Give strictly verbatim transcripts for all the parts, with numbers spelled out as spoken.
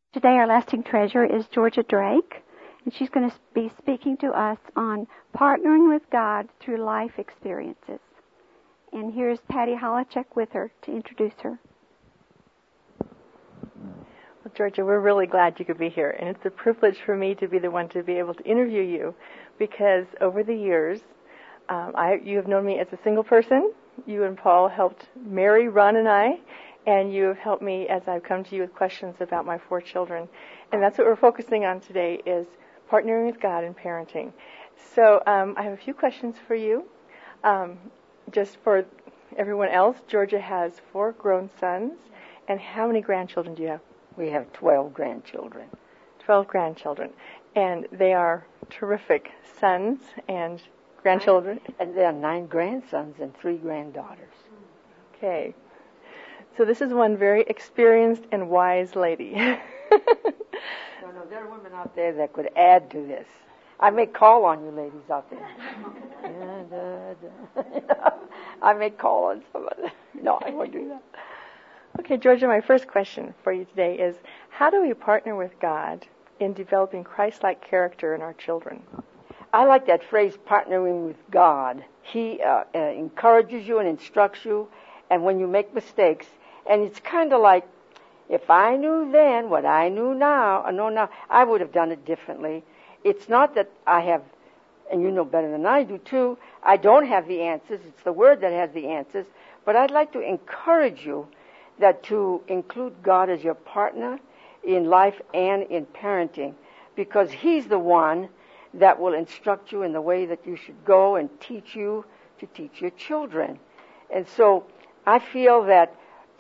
Today our lasting treasure is Georgia Drake, and she's going to be speaking to us on partnering with God through life experiences. And here's Patty Holacek with her to introduce her. Well, Georgia, we're really glad you could be here, and it's a privilege for me to be the one to be able to interview you, because over the years, um, I, you have known me as a single person. You and Paul helped Mary, Ron, and I, and you have helped me as I've come to you with questions about my four children. And that's what we're focusing on today, is partnering with God in parenting. So um, I have a few questions for you. Um, just for everyone else, Georgia has four grown sons. And how many grandchildren do you have? We have twelve grandchildren. twelve grandchildren. And they are terrific sons and grandchildren. And there are nine grandsons and three granddaughters. Okay. So this is one very experienced and wise lady. no, no, there are women out there that could add to this. I may call on you ladies out there. da, da, da. I may call on somebody. No, I won't do that. Okay, Georgia, my first question for you today is, how do we partner with God in developing Christ-like character in our children? I like that phrase, partnering with God. He uh, uh, encourages you and instructs you, and when you make mistakes, and it's kind of like, if I knew then what I knew now, I know now, I would have done it differently. It's not that I have, and you know better than I do too, I don't have the answers. It's the Word that has the answers. But I'd like to encourage you that to include God as your partner in life and in parenting, because He's the one that will instruct you in the way that you should go and teach you to teach your children. And so I feel that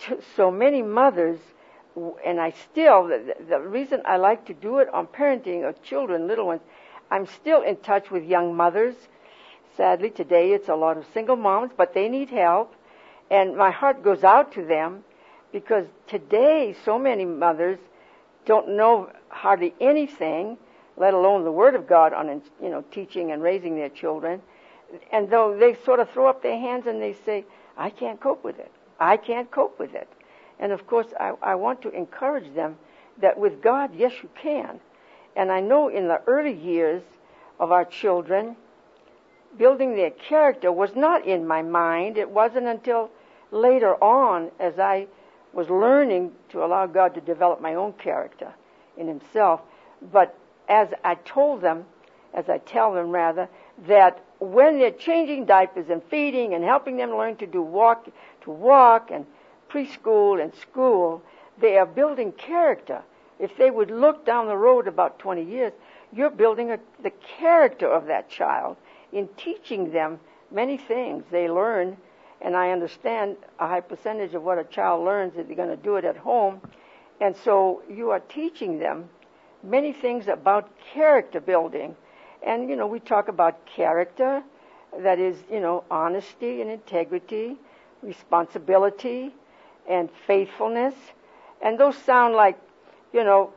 so many mothers, and I still, the, the reason I like to do it on parenting of children, little ones, I'm still in touch with young mothers. Sadly, today it's a lot of single moms, but they need help. And my heart goes out to them, because today so many mothers don't know hardly anything, let alone the Word of God on, you know, teaching and raising their children. And though they sort of throw up their hands and they say, I can't cope with it. I can't cope with it. And of course, I, I want to encourage them that with God, yes, you can. And I know in the early years of our children, building their character was not in my mind. It wasn't until later on, as I was learning to allow God to develop my own character in Himself. But as I told them, as I tell them rather, that when they're changing diapers and feeding and helping them learn to do walk, to walk and preschool and school, they are building character. If they would look down the road about twenty years, you're building a, the character of that child in teaching them many things they learn. And I understand a high percentage of what a child learns is they're going to do it at home. And so you are teaching them many things about character building. And, you know, we talk about character, that is, you know, honesty and integrity, responsibility and faithfulness. And those sound like, you know,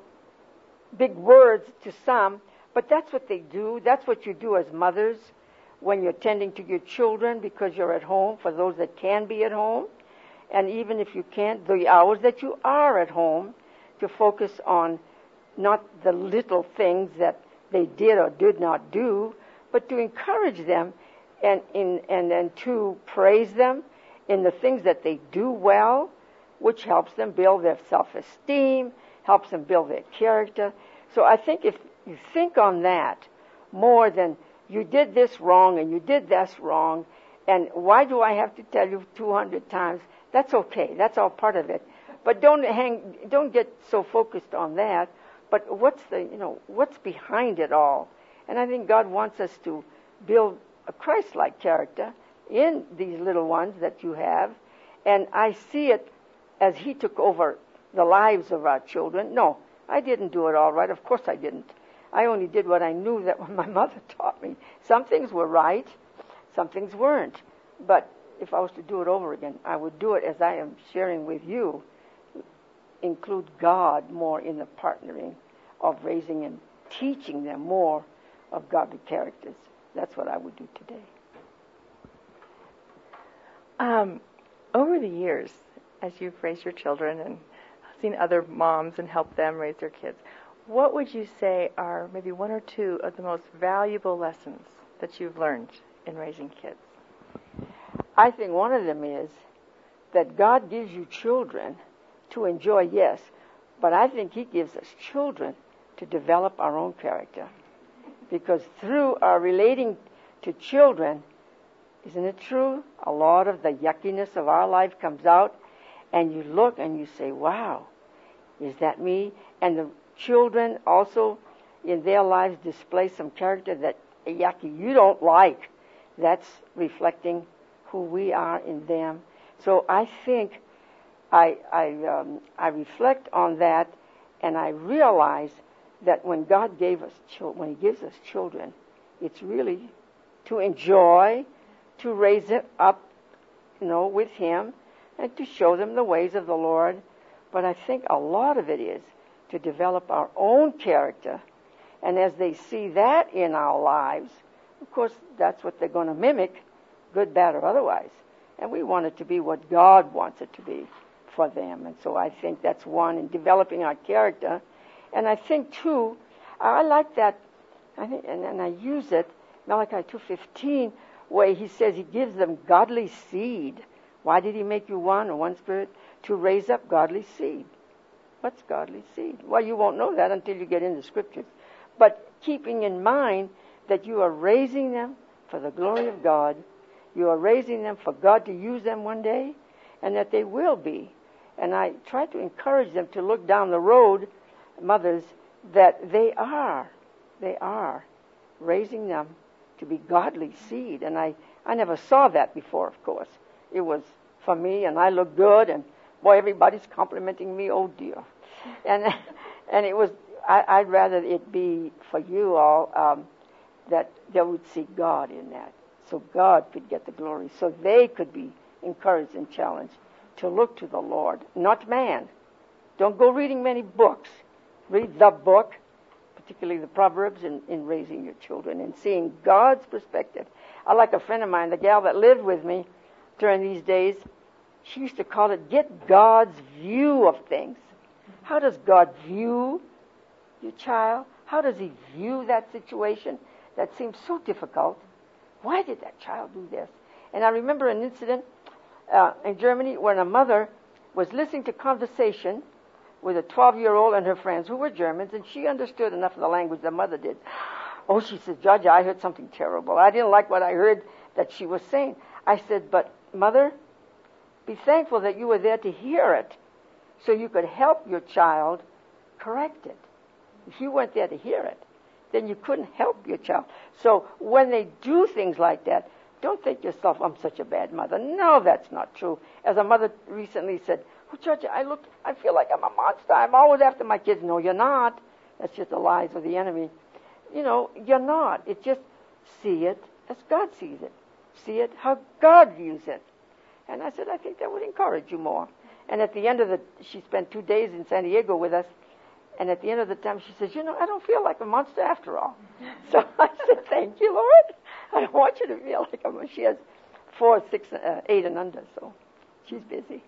big words to some, but that's what they do. That's what you do as mothers when you're tending to your children, because you're at home, for those that can be at home. And even if you can't, the hours that you are at home, to focus on not the little things that they did or did not do, but to encourage them and in and, and to praise them in the things that they do well, which helps them build their self-esteem, helps them build their character. So I think if you think on that more than you did this wrong and you did this wrong, and why do I have to tell you two hundred times? That's okay. That's all part of it. But don't hang, don't get so focused on that. But what's the, you know, what's behind it all? And I think God wants us to build a Christ-like character in these little ones that you have. And I see it as He took over the lives of our children. No, I didn't do it all right. Of course I didn't. I only did what I knew that my mother taught me. Some things were right, some things weren't. But if I was to do it over again, I would do it as I am sharing with you. Include God more in the partnering of raising and teaching them more of godly characters. That's what I would do today. Um, over the years, as you've raised your children and seen other moms and helped them raise their kids. What would you say are maybe one or two of the most valuable lessons that you've learned in raising kids? I think one of them is that God gives you children to enjoy, yes, but I think He gives us children to develop our own character. Because through our relating to children, isn't it true? A lot of the yuckiness of our life comes out, and you look and you say, wow, is that me? And the children also in their lives display some character that, yucky, you don't like. That's reflecting who we are in them. So I think I I, um, I reflect on that, and I realize that when God gave us children, when He gives us children, it's really to enjoy, to raise it up, you know, with Him, and to show them the ways of the Lord. But I think a lot of it is to develop our own character, and as they see that in our lives, of course, that's what they're going to mimic, good, bad, or otherwise. And we want it to be what God wants it to be for them. And so I think that's one in developing our character. And I think, too, I like that, I think, and, and I use it, Malachi two fifteen, where He says He gives them godly seed. Why did He make you one or one spirit? To raise up godly seed. What's godly seed? Well, you won't know that until you get in the Scriptures. But keeping in mind that you are raising them for the glory of God, you are raising them for God to use them one day, and that they will be. And I try to encourage them to look down the road, mothers, that they are, they are raising them to be godly seed. And I, I never saw that before, of course. It was for me, and I look good, and boy, everybody's complimenting me, oh dear. And and it was, I, I'd rather it be for you all um, that they would see God in that, so God could get the glory, so they could be encouraged and challenged to look to the Lord, not man. Don't go reading many books. Read the book, particularly the Proverbs, in, in raising your children and seeing God's perspective. I like a friend of mine, the gal that lived with me during these days, she used to call it, get God's view of things. How does God view your child? How does He view that situation that seems so difficult? Why did that child do this? And I remember an incident uh, in Germany when a mother was listening to conversation with a twelve-year-old and her friends who were Germans, and she understood enough of the language the mother did. Oh, she said, Judge, I heard something terrible. I didn't like what I heard that she was saying. I said, but Mother, be thankful that you were there to hear it so you could help your child correct it. If you weren't there to hear it, then you couldn't help your child. So when they do things like that, don't think to yourself, I'm such a bad mother. No, that's not true. As a mother recently said, oh, Judge, I look, I feel like I'm a monster. I'm always after my kids. No, you're not. That's just the lies of the enemy. You know, you're not. It's just see it as God sees it. See it how God views it. And I said, I think that would encourage you more. And at the end of the, she spent two days in San Diego with us. And at the end of the time, she says, you know, I don't feel like a monster after all. So I said, thank you, Lord. I don't want you to feel like a monster. She has four, six, uh, eight and under, so she's busy.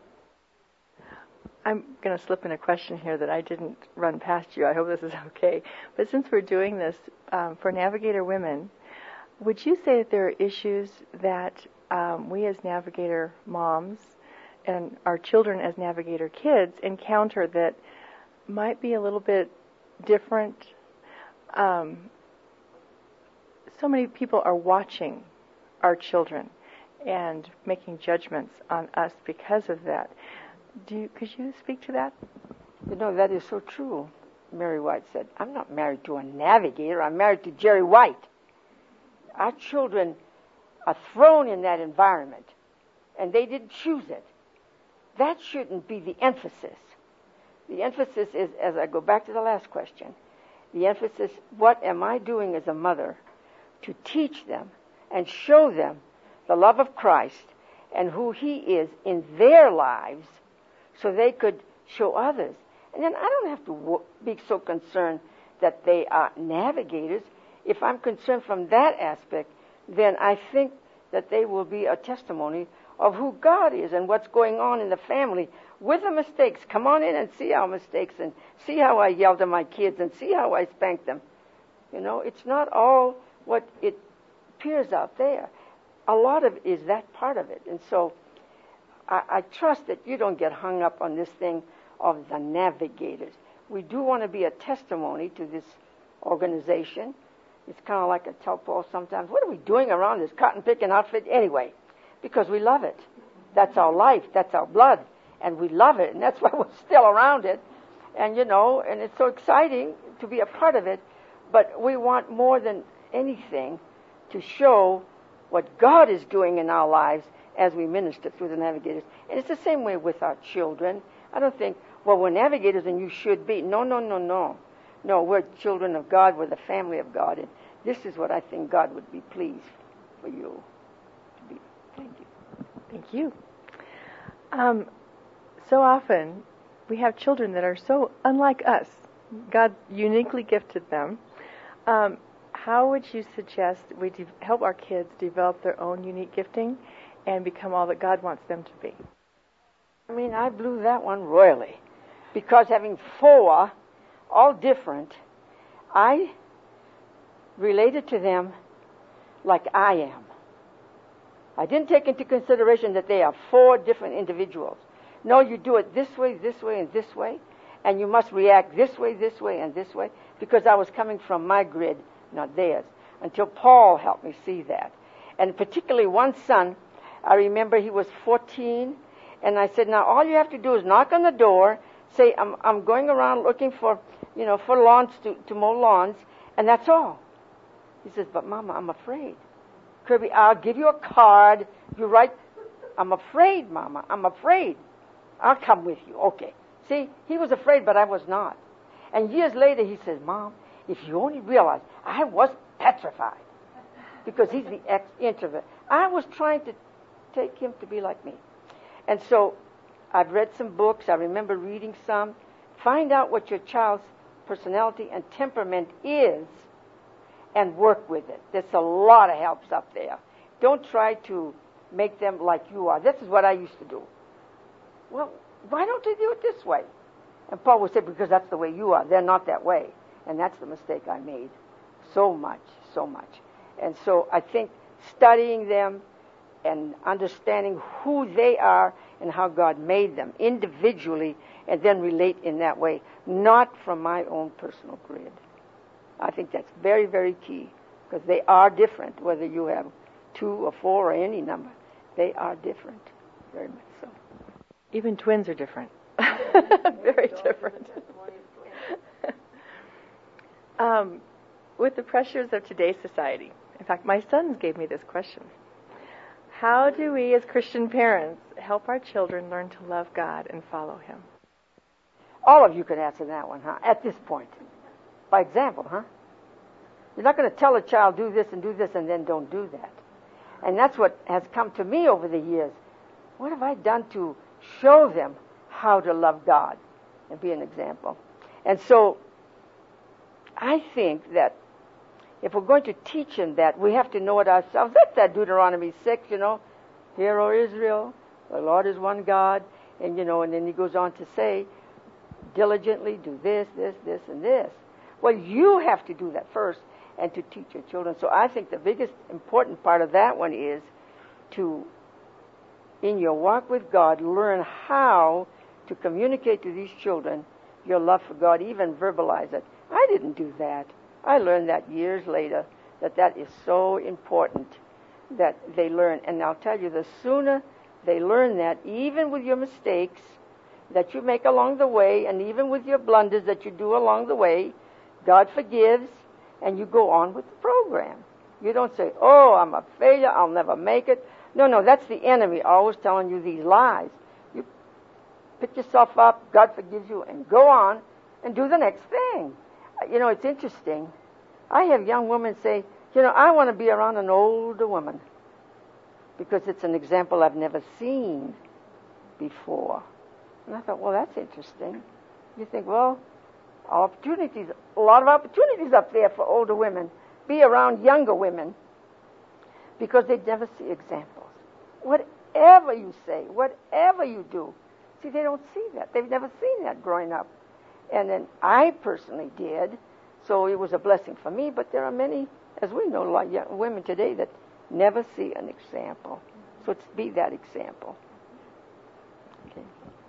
I'm going to slip in a question here that I didn't run past you. I hope this is okay. But since we're doing this um, for Navigator women, would you say that there are issues that um, we as Navigator moms and our children as Navigator kids encounter that might be a little bit different? Um, so many people are watching our children and making judgments on us because of that. Do you, could you speak to that? You know, that is so true. Mary White said, I'm not married to a navigator. I'm married to Jerry White. Our children are thrown in that environment, and they didn't choose it. That shouldn't be the emphasis. The emphasis is, as I go back to the last question, the emphasis, what am I doing as a mother to teach them and show them the love of Christ and who He is in their lives so they could show others. And then I don't have to be so concerned that they are navigators. If I'm concerned from that aspect, then I think that they will be a testimony of who God is and what's going on in the family with the mistakes. Come on in and see our mistakes and see how I yelled at my kids and see how I spanked them. You know, it's not all what it appears out there. A lot of it is that part of it. And so I, I trust that you don't get hung up on this thing of the navigators. We do want to be a testimony to this organization. It's kind of like I tell Paul sometimes, what are we doing around this cotton picking outfit anyway? Because we love it. That's our life. That's our blood. And we love it. And that's why we're still around it. And, you know, and it's so exciting to be a part of it. But we want more than anything to show what God is doing in our lives as we minister through the navigators. And it's the same way with our children. I don't think, well, we're navigators and you should be. No, no, no, no. No, we're children of God. We're the family of God. And this is what I think God would be pleased for you to be. Thank you. Thank you. Um, so often we have children that are so unlike us. God uniquely gifted them. Um, how would you suggest we de- help our kids develop their own unique gifting and become all that God wants them to be? I mean, I blew that one royally. Because having four, all different, I related to them like I am. I didn't take into consideration that they are four different individuals. No, you do it this way, this way, and this way, and you must react this way, this way, and this way, because I was coming from my grid, not theirs, until Paul helped me see that. And particularly one son, I remember he was fourteen, and I said, now all you have to do is knock on the door, say, I'm I'm going around looking for, you know, for lawns to, to mow lawns, and that's all. He says, but Mama, I'm afraid. Kirby, I'll give you a card. You write, I'm afraid, Mama, I'm afraid. I'll come with you. Okay. See, he was afraid, but I was not. And years later, he says, Mom, if you only realize, I was petrified. Because he's the ex-introvert. I was trying to take him to be like me. And so I've read some books. I remember reading some. Find out what your child's personality and temperament is and work with it. There's a lot of helps up there. Don't try to make them like you are. This is what I used to do. Well, why don't you do it this way? And Paul would say, because that's the way you are. They're not that way. And that's the mistake I made. So much, so much. And so I think studying them and understanding who they are and how God made them individually and then relate in that way, not from my own personal grid. I think that's very, very key because they are different, whether you have two or four or any number. They are different, very much so. Even twins are different. Very different. um, with the pressures of today's society, in fact, my sons gave me this question. How do we as Christian parents help our children learn to love God and follow Him? All of you could answer that one, huh? At this point. By example, huh? You're not going to tell a child, do this and do this, and then don't do that. And that's what has come to me over the years. What have I done to show them how to love God and be an example? And so I think that if we're going to teach them that, we have to know it ourselves. That's that Deuteronomy six, you know. Hear, O Israel, the Lord is one God. And, you know, and then he goes on to say, diligently do this, this, this, and this. Well, you have to do that first and to teach your children. So I think the biggest important part of that one is to, in your walk with God, learn how to communicate to these children your love for God, even verbalize it. I didn't do that. I learned that years later, that that is so important that they learn. And I'll tell you, the sooner they learn that, even with your mistakes that you make along the way, and even with your blunders that you do along the way, God forgives, and you go on with the program. You don't say, oh, I'm a failure, I'll never make it. No, no, that's the enemy always telling you these lies. You pick yourself up, God forgives you, and go on and do the next thing. You know, it's interesting. I have young women say, you know, I want to be around an older woman because it's an example I've never seen before. And I thought, well, that's interesting. You think, well, opportunities, a lot of opportunities up there for older women. Be around younger women because they never see examples. What whatever you say, whatever you do. See, they don't see that. They've never seen that growing up. And then I personally did, so it was a blessing for me, but there are many, as we know, a lot of young women today that never see an example. So it's be that example. Okay.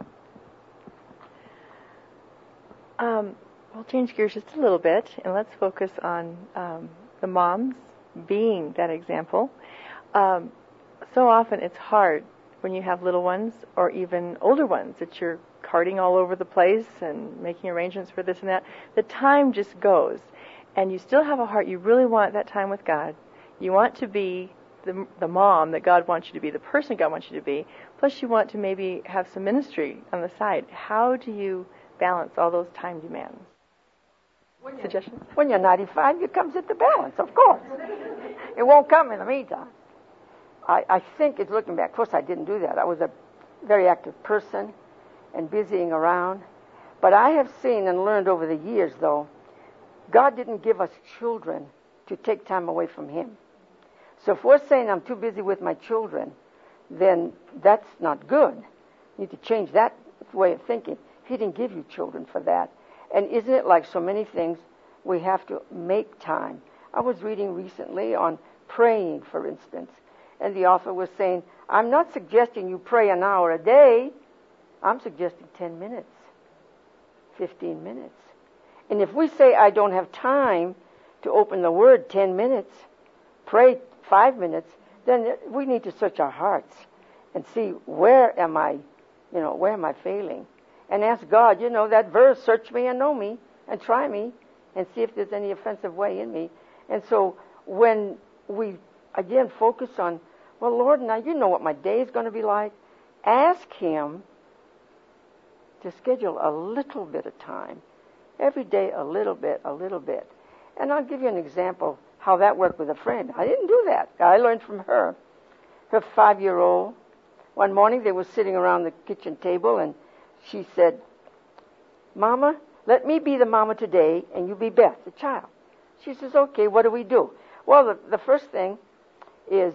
Um, we'll change gears just a little bit, and let's focus on um, the moms being that example. Um, so often it's hard when you have little ones or even older ones that you're carting all over the place and making arrangements for this and that. The time just goes, and you still have a heart. You really want that time with God. You want to be the, the mom that God wants you to be, the person God wants you to be, plus you want to maybe have some ministry on the side. How do you balance all those time demands? When Suggestions? When you're ninety-five, it comes at the balance, of course. It won't come in the meantime. I, I think it's looking back. Of course, I didn't do that. I was a very active person and busying around. But I have seen and learned over the years, though, God didn't give us children to take time away from Him. So if we're saying I'm too busy with my children, then that's not good. You need to change that way of thinking. He didn't give you children for that. And isn't it like so many things, we have to make time. I was reading recently on praying, for instance, and the author was saying, I'm not suggesting you pray an hour a day. I'm suggesting ten minutes, fifteen minutes. And if we say I don't have time to open the Word ten minutes, pray five minutes, then we need to search our hearts and see where am I, you know, where am I failing? And ask God, you know, that verse, search me and know me and try me and see if there's any offensive way in me. And so when we, again, focus on, well, Lord, now you know what my day is going to be like, ask Him to schedule a little bit of time. Every day, a little bit, a little bit. And I'll give you an example how that worked with a friend. I didn't do that. I learned from her. Her five-year-old, one morning they were sitting around the kitchen table, and she said, Mama, let me be the mama today, and you be Beth, the child. She says, okay, what do we do? Well, the, the first thing is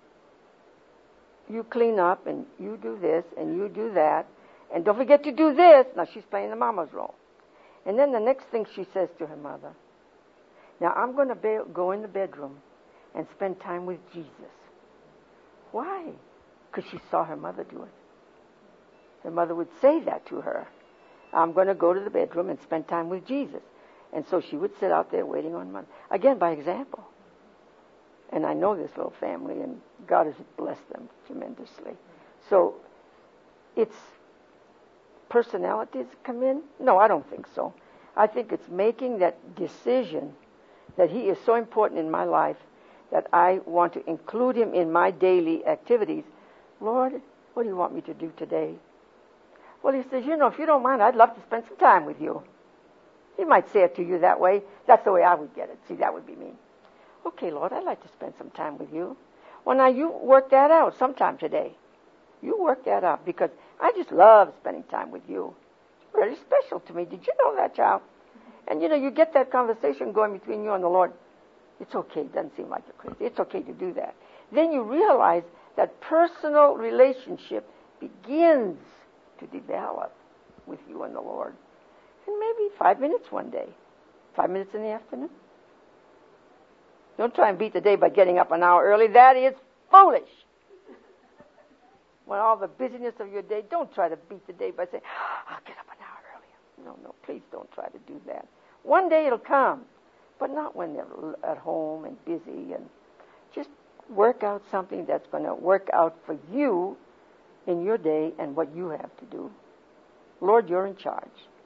you clean up, and you do this, and you do that, and don't forget to do this. Now, she's playing the mama's role. And then the next thing she says to her mother, now I'm going to be- go in the bedroom and spend time with Jesus. Why? Because she saw her mother do it. Her mother would say that to her. I'm going to go to the bedroom and spend time with Jesus. And so she would sit out there waiting on mother. Again, by example. And I know this little family, and God has blessed them tremendously. So it's personalities come in? No, I don't think so. I think it's making that decision that He is so important in my life that I want to include Him in my daily activities. Lord, what do you want me to do today? Well, He says, you know, if you don't mind, I'd love to spend some time with you. He might say it to you that way. That's the way I would get it. See, that would be me. Okay, Lord, I'd like to spend some time with you. Well, now you work that out sometime today. You work that out, because I just love spending time with you. It's very special to me. Did you know that, child? And, you know, you get that conversation going between you and the Lord. It's okay. It doesn't seem like you're crazy. It's okay to do that. Then you realize that personal relationship begins to develop with you and the Lord. And maybe five minutes one day. Five minutes in the afternoon. Don't try and beat the day by getting up an hour early. That is foolish. When all the busyness of your day, don't try to beat the day by saying, I'll get up an hour earlier. No, no, please don't try to do that. One day it'll come, but not when they're at home and busy. And just work out something that's going to work out for you in your day and what you have to do. Lord, you're in charge.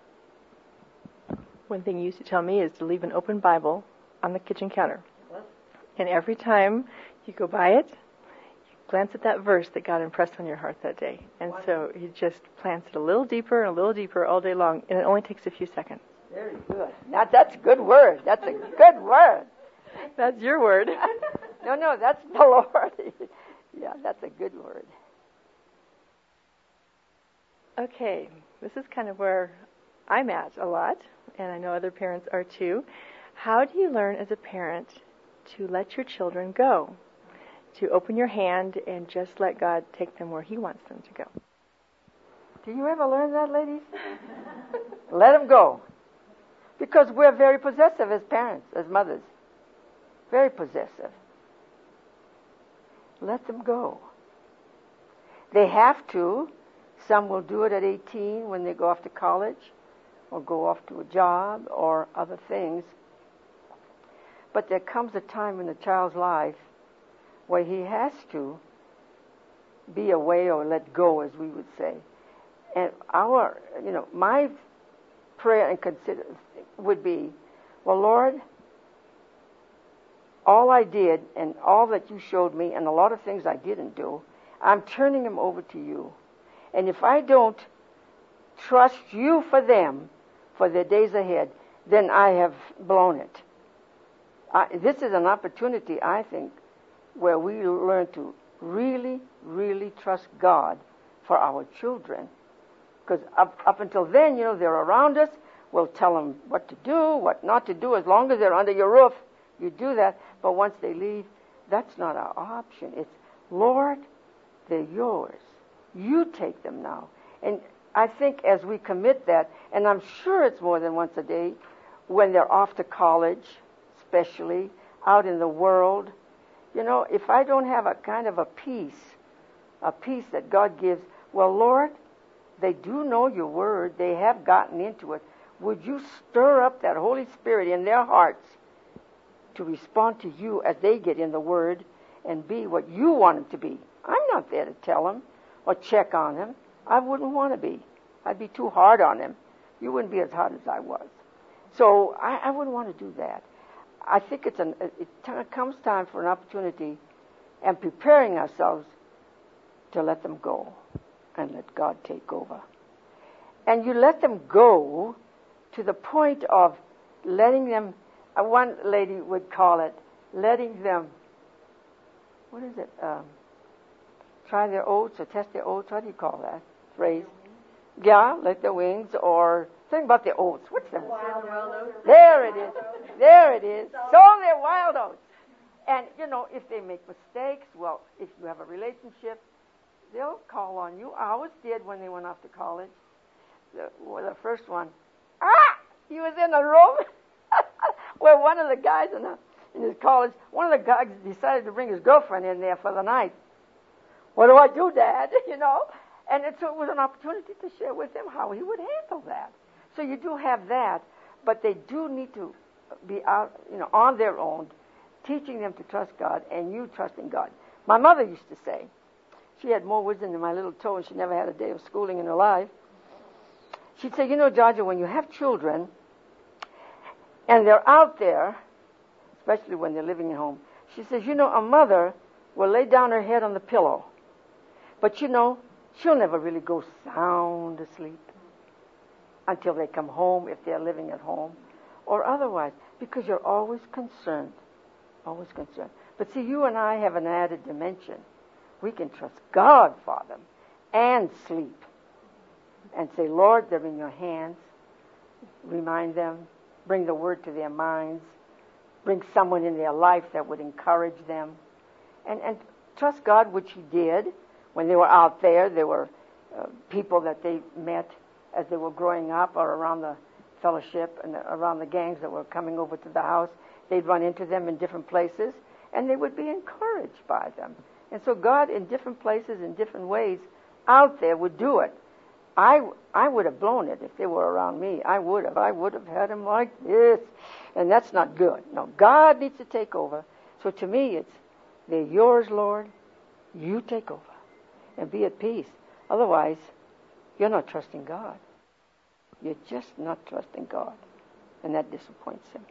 One thing you used to tell me is to leave an open Bible on the kitchen counter. And every time you go by it, you glance at that verse that God impressed on your heart that day. And so He just plants it a little deeper and a little deeper all day long, and it only takes a few seconds. Very good. Now, that's a good word. That's a good word. That's your word. No, no, that's the Lord. Yeah, that's a good word. Okay, this is kind of where I'm at a lot, and I know other parents are too. How do you learn as a parent to let your children go? to open your hand and just let God take them where He wants them to go. Do you ever learn that, ladies? Let them go. Because we're very possessive as parents, as mothers. Very possessive. Let them go. They have to. Some will do it at eighteen when they go off to college or go off to a job or other things. But there comes a time in a child's life where he has to be away or let go, as we would say. And our, you know, my prayer and consider would be, well, Lord, all I did and all that you showed me and a lot of things I didn't do, I'm turning them over to you. And if I don't trust you for them, for their days ahead, then I have blown it. I, this is an opportunity, I think, where we learn to really, really trust God for our children. Because up, up until then, you know, they're around us. We'll tell them what to do, what not to do. As long as they're under your roof, you do that. But once they leave, that's not our option. It's, Lord, they're yours. You take them now. And I think as we commit that, and I'm sure it's more than once a day, when they're off to college, especially, out in the world, you know, if I don't have a kind of a peace, a peace that God gives, well, Lord, they do know your word. They have gotten into it. Would you stir up that Holy Spirit in their hearts to respond to you as they get in the word and be what you want them to be? I'm not there to tell them or check on them. I wouldn't want to be. I'd be too hard on them. You wouldn't be as hard as I was. So I, I wouldn't want to do that. I think it's an, it t- comes time for an opportunity and preparing ourselves to let them go and let God take over. And you let them go to the point of letting them, uh, one lady would call it, letting them, what is it, um, try their oats or test their oats. What do you call that phrase? Yeah, like their wings, or think about the oats. What's that? Wild, wild oats. There it is. There it is. Sow their wild oats. And, you know, if they make mistakes, well, if you have a relationship, they'll call on you. I always did when they went off to college. The, well, the first one, ah, he was in a room where one of the guys in, a, in his college, one of the guys decided to bring his girlfriend in there for the night. What do I do, Dad? You know? And it, so it was an opportunity to share with him how he would handle that. So you do have that, but they do need to be out, you know, on their own, teaching them to trust God and you trusting God. My mother used to say, she had more wisdom than my little toe and she never had a day of schooling in her life. She'd say, you know, Georgia, when you have children and they're out there, especially when they're living at home, she says, you know, a mother will lay down her head on the pillow, but you know, she'll never really go sound asleep until they come home, if they're living at home, or otherwise, because you're always concerned, always concerned. But see, you and I have an added dimension. We can trust God for them and sleep and say, Lord, they're in your hands. Remind them, bring the word to their minds, bring someone in their life that would encourage them, and, and trust God, which He did. When they were out there, there were uh, people that they met as they were growing up or around the fellowship and the, around the gangs that were coming over to the house. They'd run into them in different places, and they would be encouraged by them. And so God, in different places, in different ways, out there would do it. I, I would have blown it if they were around me. I would have. I would have had them like this. And that's not good. No, God needs to take over. So to me, it's, they're yours, Lord. You take over. And be at peace. Otherwise, you're not trusting God. You're just not trusting God. And that disappoints Him.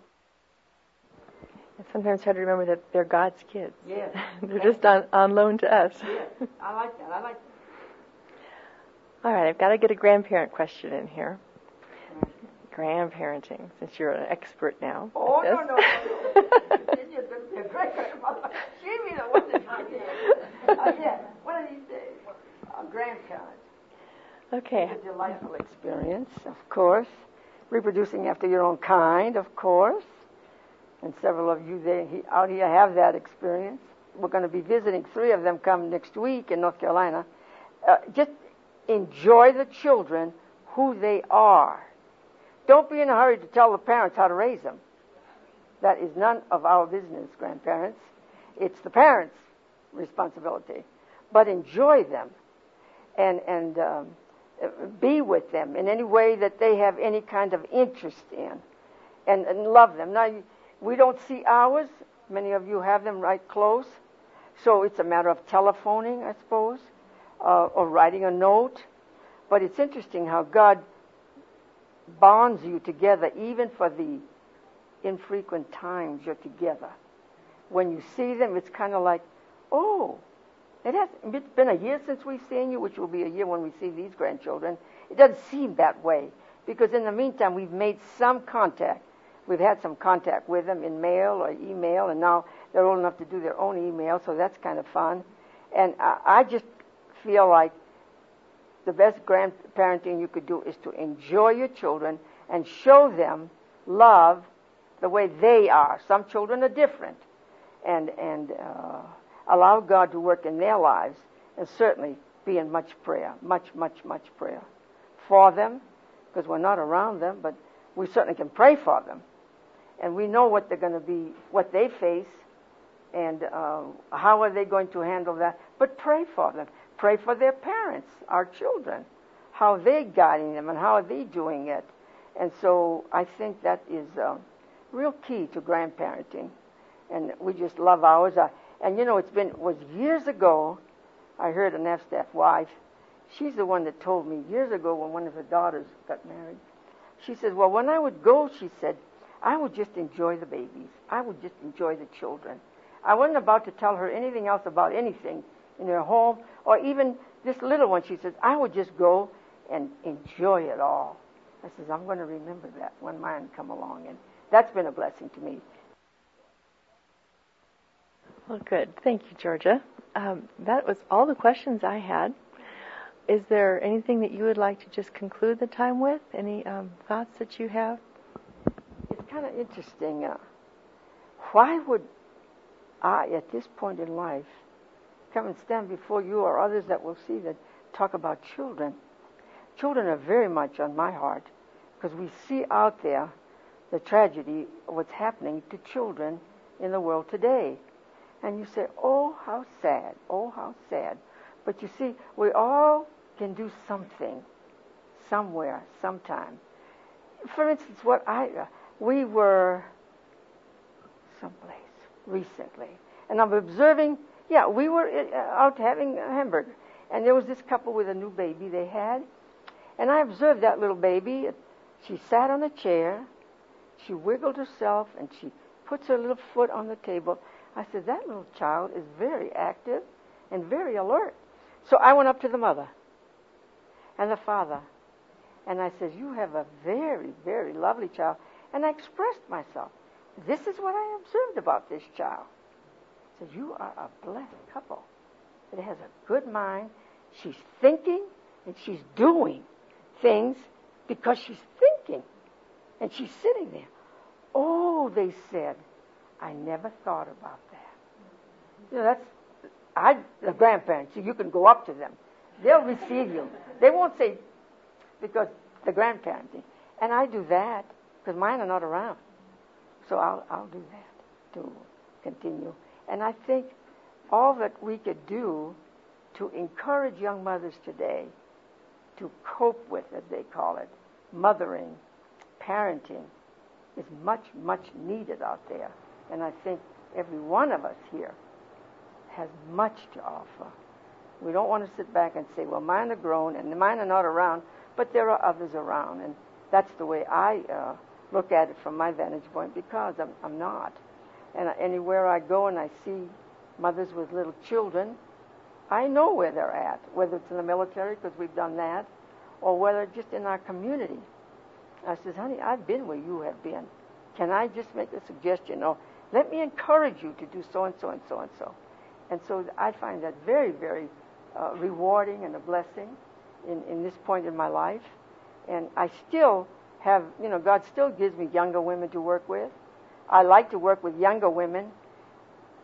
It's sometimes hard to remember that they're God's kids. Yes. They're just on, on loan to us. Yes. I like that. I like that. All right, I've got to get a grandparent question in here. Grandparenting, since you're an expert now. Oh, no, no, no, no. You're a great grandmother. She'd be the one that uh, yeah, one of these days. Uh, grandparents. Okay. It's a delightful experience, of course. Reproducing after your own kind, of course. And several of you there, he, out here have that experience. we're going to be visiting three of them come next week in North Carolina. Uh, just enjoy the children who they are. Don't be in a hurry to tell the parents how to raise them. That is none of our business, grandparents. It's the parents' responsibility. But enjoy them and, and um, be with them in any way that they have any kind of interest in, and, and love them. Now, we don't see ours. Many of you have them right close. So it's a matter of telephoning, I suppose, uh, or writing a note. But it's interesting how God bonds you together even for the infrequent times you're together. When you see them, it's kind of like, oh, it has it's been a year since we've seen you, which will be a year when we see these grandchildren. It doesn't seem that way because in the meantime, we've made some contact. We've had some contact with them in mail or email, and now they're old enough to do their own email, so that's kind of fun. And I, I just feel like the best grandparenting you could do is to enjoy your children and show them love the way they are. Some children are different, and and uh, allow God to work in their lives, and certainly be in much prayer, much, much, much prayer for them, because we're not around them, but we certainly can pray for them. And we know what they're going to be, what they face, and uh, how are they going to handle that. But pray for them. Pray for their parents, our children, how they're guiding them and how are they doing it. And so I think that is uh, real key to grandparenting. And we just love ours. Uh, and, you know, it's been, it was years ago, I heard an F staff wife. She's the one that told me years ago when one of her daughters got married. She said, well, when I would go, she said, I would just enjoy the babies. I would just enjoy the children. I wasn't about to tell her anything else about anything in her home, or even this little one. She says, I would just go and enjoy it all. I says, I'm going to remember that when mine come along. And that's been a blessing to me. Well, good. Thank you, Georgia. Um, that was all the questions I had. Is there anything that you would like to just conclude the time with? Any um, thoughts that you have? It's kind of interesting. Uh, why would I, at this point in life, come and stand before you or others that will see that talk about children? Children are very much on my heart because we see out there the tragedy of what's happening to children in the world today. And you say, oh, how sad, oh, how sad. But you see, we all can do something, somewhere, sometime. For instance, what I, uh, we were someplace recently, and I'm observing, yeah, we were uh, out having a hamburger, and there was this couple with a new baby they had, and I observed that little baby. She sat on a chair, she wiggled herself, and she puts her little foot on the table. I said, that little child is very active and very alert. So I went up to the mother and the father, and I said, you have a very, very lovely child. And I expressed myself. This is what I observed about this child. I said, you are a blessed couple. It has a good mind. She's thinking and she's doing things because she's thinking. And she's sitting there. Oh, they said, I never thought about that. You know, that's, I, the grandparents, you can go up to them. They'll receive you. They won't say, because the grandparenting. And I do that, because mine are not around. So I'll, I'll do that to continue. And I think all that we could do to encourage young mothers today to cope with, as they call it, mothering, parenting, is much, much needed out there. And I think every one of us here has much to offer. We don't want to sit back and say, well, mine are grown and mine are not around, but there are others around. And that's the way I uh, look at it from my vantage point, because I'm, I'm not. And anywhere I go and I see mothers with little children, I know where they're at, whether it's in the military, because we've done that, or whether just in our community. I says, honey, I've been where you have been. Can I just make a suggestion? Or let me encourage you to do so and so and so and so. And so I find that very, very uh, rewarding and a blessing in, in this point in my life. And I still have, you know, God still gives me younger women to work with. I like to work with younger women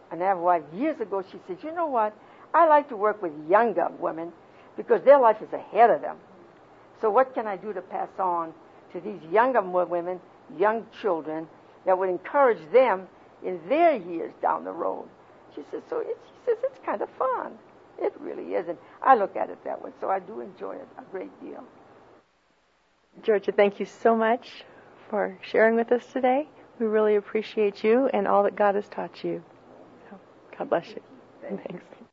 and I have a wife, years ago, she said, you know what? I like to work with younger women because their life is ahead of them. So what can I do to pass on to these younger women, young children, that would encourage them in their years down the road? She says, so it, she says, it's kind of fun. It really is. And I look at it that way, so I do enjoy it a great deal. Georgia, thank you so much for sharing with us today. We really appreciate you and all that God has taught you. So, God bless you. Thank you. Thanks.